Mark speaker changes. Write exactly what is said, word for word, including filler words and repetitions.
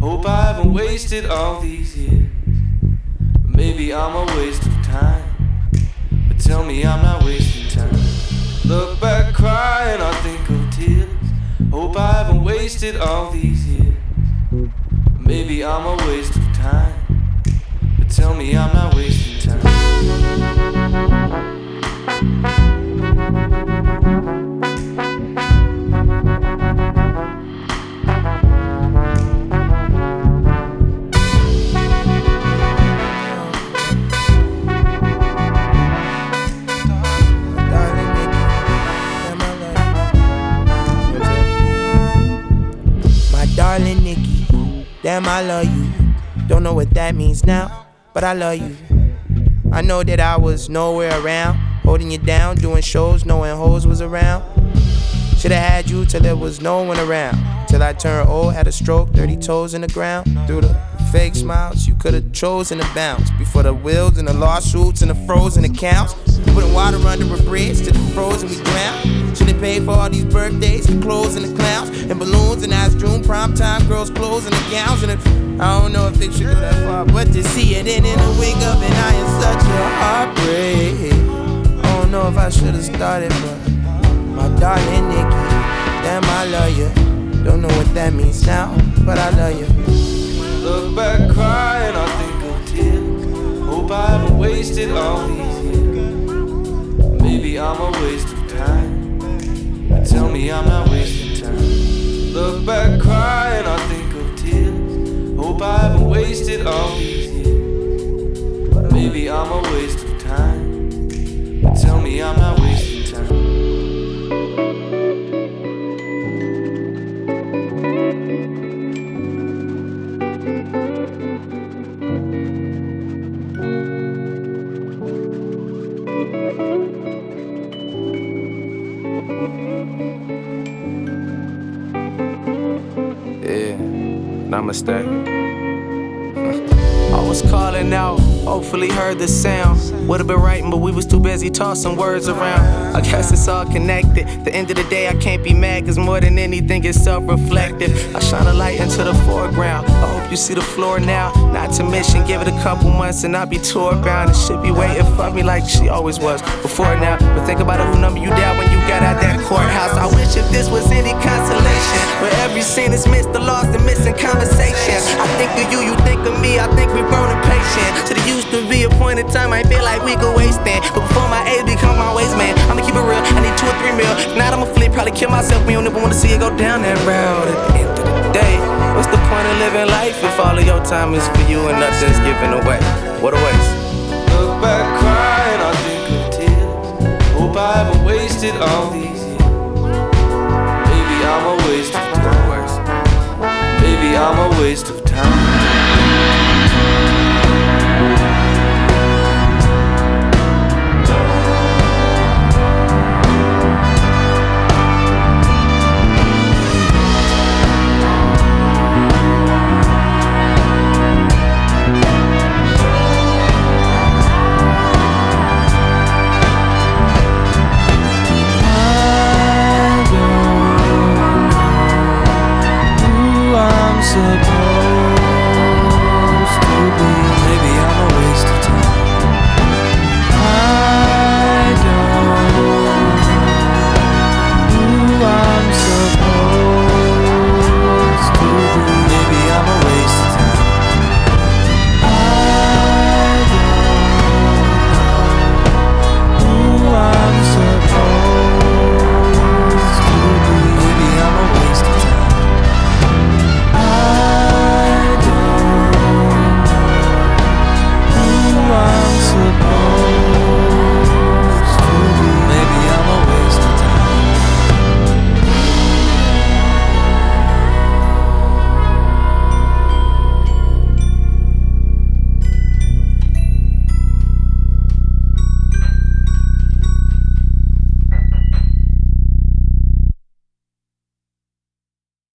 Speaker 1: Hope I haven't wasted all these years. Maybe I'm a waste of time, but tell me I'm not wasting time. Look back crying, I think of tears. Hope I haven't wasted all these years. Maybe I'm a waste of time, but tell me I'm not wasting time.
Speaker 2: Darling Nikki, damn I love you. Don't know what that means now, but I love you. I know that I was nowhere around, holding you down, doing shows, knowing hoes was around. Should've had you till there was no one around. Till I turned old, had a stroke, dirty toes in the ground. Through the fake smiles, you could've chosen to bounce. Before the wills and the lawsuits and the frozen accounts. Putting water under a bridge to the frozen we drown. Should've paid for all these birthdays, the clothes and the clowns, and balloons and ice dream, primetime girls' clothes and the gowns. And it, I don't know if they should go that far, but to see it in in the wake up, and I am such a heartbreak. I don't know if I should've started, but my darling Nikki, damn I love you. Don't know what that means now, but I love you.
Speaker 1: Look back crying, I think of tears. Hope I haven't wasted all these years. Maybe I'm a waste of time, but tell me I'm not wasting time. Look back crying, I think of tears. Hope I haven't wasted all these years. Maybe I'm a waste of time, but tell me I'm not wasting time.
Speaker 3: Yeah, namaste. I was calling out, hopefully heard the sound. Would've been writing, but we was too busy tossing words around. I guess it's all connected. The end of the day, I can't be mad, cause more than anything, it's self-reflective. I shine a light into the foreground. I hope you see the floor now. Not to mention, give it a couple months and I'll be tour bound. And she'll be waiting for me like she always was before now. But think about it, who number you down when you got out that courthouse. I wish if this was any consolation, but every scene is missed, the lost and missing conversations. I think of you, you think of me, I think we grown impatient. To the used to be a point in time, I feel like we could waste it. But before my age become my waste, man, I'ma keep it real, I need two or three mil. If not, I'ma flip, probably kill myself. We don't ever wanna see it go down that road. At the end of the day, what's the point of living life if all of your time is for you and nothing's given away? What a waste.
Speaker 1: Look back crying, I think of tears. Hope I haven't wasted all these years. Maybe I'm a waste of time. Maybe I'm a waste of time.